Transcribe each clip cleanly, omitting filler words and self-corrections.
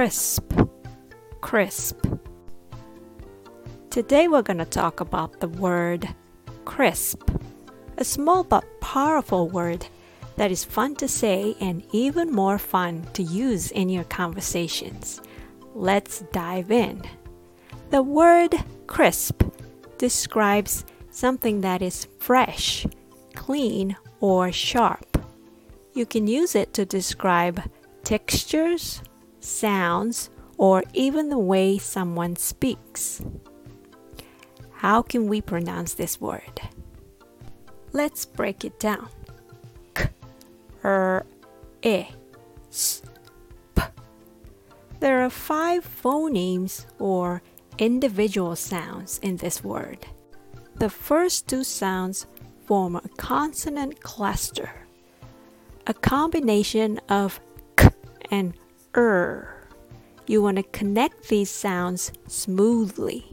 crisp, crisp. Today we're going to talk about the word crisp, a small but powerful word that is fun to say and even more fun to use in your conversations. Let's dive in. The word crisp describes something that is fresh, clean, or sharp. You can use it to describe textures, sounds, or even the way someone speaks. How can we pronounce this word? Let's break it down. K, R, E, S, P. There are 5 phonemes or individual sounds in this word. The first 2 sounds form a consonant cluster, a combination of k and You want to connect these sounds smoothly.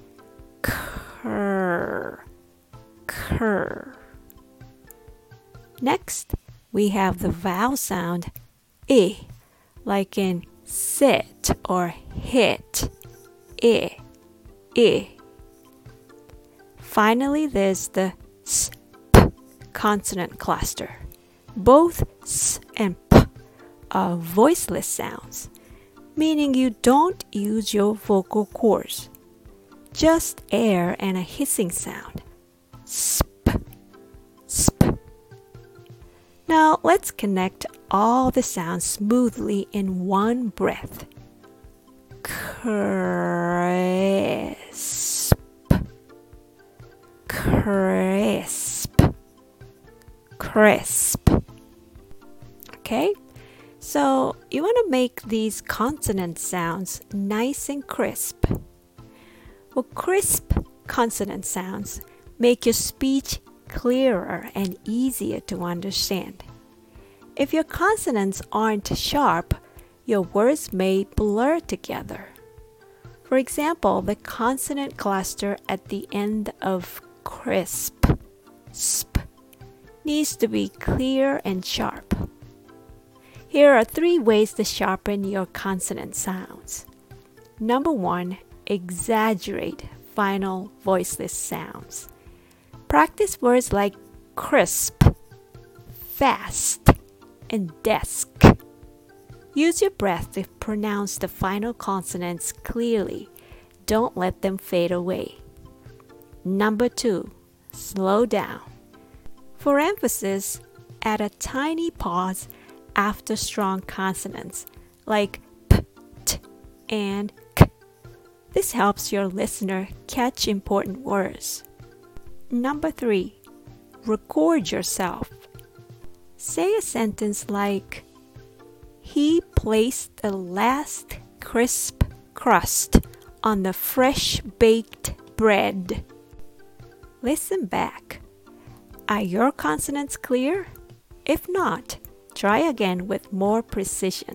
Cur, cur. Next, we have the vowel sound I, like in sit or hit. I. Finally, there's the s, p consonant cluster. Both s and p are voiceless sounds, meaning you don't use your vocal cords, just air and a hissing sound. Sp, sp. Now let's connect all the sounds smoothly in one breath. Crisp, crisp, crisp. Okay, so you want to make these consonant sounds nice and crisp. Well, crisp consonant sounds make your speech clearer and easier to understand. If your consonants aren't sharp, your words may blur together. For example, the consonant cluster at the end of crisp, sp, needs to be clear and sharp. Here are 3 ways to sharpen your consonant sounds. Number 1, exaggerate final voiceless sounds. Practice words like crisp, fast, and desk. Use your breath to pronounce the final consonants clearly. Don't let them fade away. Number 2, slow down. For emphasis, add a tiny pause after strong consonants like p, t, and k. This helps your listener catch important words. Number 3, record yourself. Say a sentence like, he placed the last crisp crust on the fresh baked bread. Listen back. Are your consonants clear? If not, try again with more precision.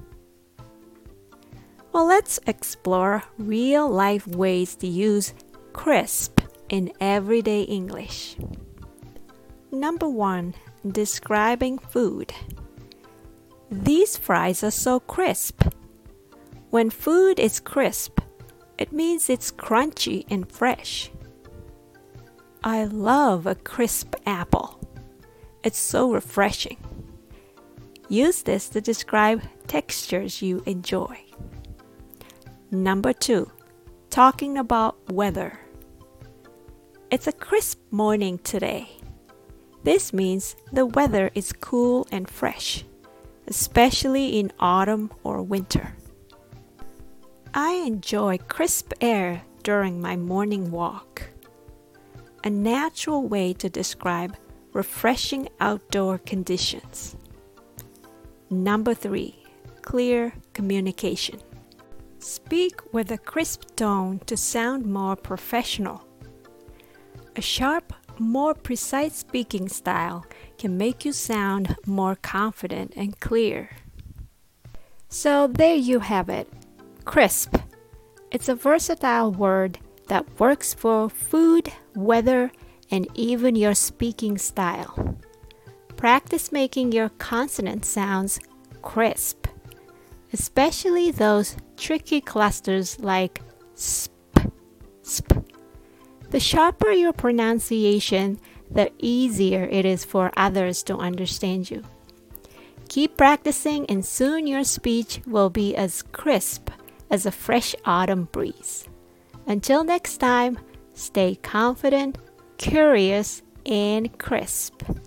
Well, let's explore real-life ways to use crisp in everyday English. Number 1, describing food. These fries are so crisp. When food is crisp, it means it's crunchy and fresh. I love a crisp apple. It's so refreshing. Use this to describe textures you enjoy. Number 2, talking about weather. It's a crisp morning today. This means the weather is cool and fresh, especially in autumn or winter. I enjoy crisp air during my morning walk. A natural way to describe refreshing outdoor conditions. Number 3, clear communication. Speak with a crisp tone to sound more professional. A sharp, more precise speaking style can make you sound more confident and clear. So there you have it, crisp. It's a versatile word that works for food, weather, and even your speaking style. Practice making your consonant sounds crisp. especially those tricky clusters like sp, sp. The sharper your pronunciation, the easier it is for others to understand you. Keep practicing and soon your speech will be as crisp as a fresh autumn breeze. Until next time, stay confident, curious, and crisp.